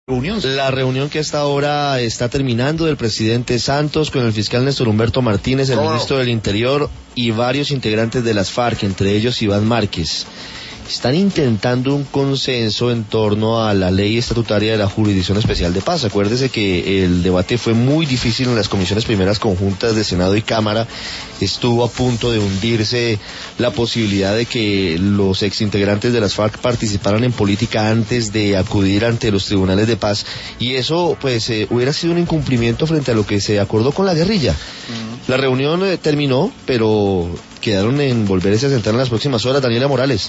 La reunión que hasta ahora está terminando del presidente Santos con el fiscal Néstor Humberto Martínez, el ministro del Interior y varios integrantes de las FARC, entre ellos Iván Márquez. Están intentando un consenso en torno a la ley estatutaria de la Jurisdicción Especial de Paz. Acuérdese que el debate fue muy difícil en las comisiones primeras conjuntas de Senado y Cámara. Estuvo a punto de hundirse la posibilidad de que los exintegrantes de las FARC participaran en política antes de acudir ante los tribunales de paz, y eso pues hubiera sido un incumplimiento frente a lo que se acordó con la guerrilla. La reunión terminó, pero quedaron en volverse a sentar en las próximas horas. Daniela Morales.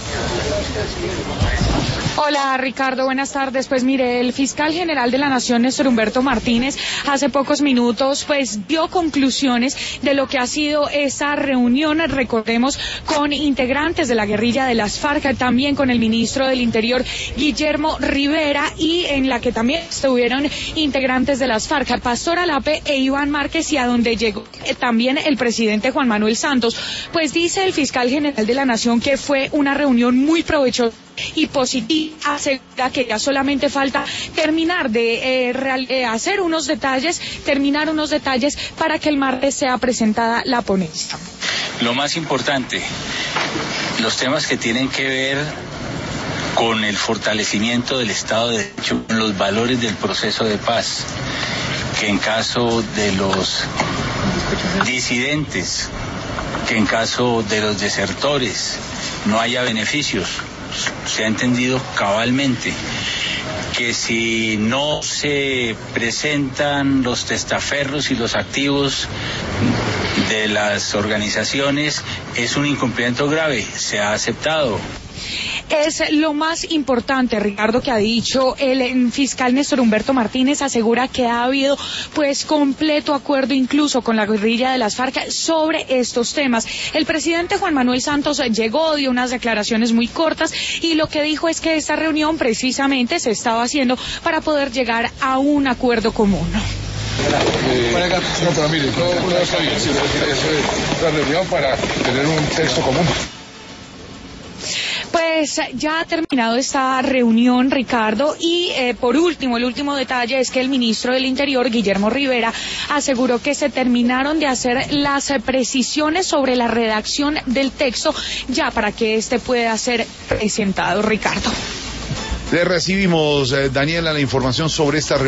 Hola Ricardo, buenas tardes. Pues mire, el fiscal general de la Nación, Néstor Humberto Martínez, hace pocos minutos pues dio conclusiones de lo que ha sido esa reunión, recordemos, con integrantes de la guerrilla de las FARC, también con el ministro del Interior, Guillermo Rivera, y en la que también estuvieron integrantes de las FARC, Pastor Alape e Iván Márquez, y a donde llegó también el presidente Juan Manuel Santos. Pues dice el fiscal general de la Nación que fue una reunión muy provechosa y positiva, asegura que ya solamente falta terminar de hacer unos detalles, terminar unos detalles para que el martes sea presentada la ponencia. Lo más importante, los temas que tienen que ver con el fortalecimiento del Estado de Derecho, con los valores del proceso de paz, que en caso de los disidentes, que en caso de los desertores no haya beneficios. Se ha entendido cabalmente que si no se presentan los testaferros y los activos de las organizaciones, es un incumplimiento grave. Se ha aceptado. Es lo más importante, Ricardo, que ha dicho el fiscal Néstor Humberto Martínez. Asegura que ha habido pues completo acuerdo incluso con la guerrilla de las FARC sobre estos temas. El presidente Juan Manuel Santos llegó, dio unas declaraciones muy cortas, y lo que dijo es que esta reunión precisamente se estaba haciendo para poder llegar a un acuerdo común. No, pero mire, todo está bien. Eso es una reunión para tener un texto común. Pues ya ha terminado esta reunión, Ricardo, y por último, el último detalle es que el ministro del Interior, Guillermo Rivera, aseguró que se terminaron de hacer las precisiones sobre la redacción del texto ya para que este pueda ser presentado, Ricardo. Le recibimos, Daniela, la información sobre esta reunión.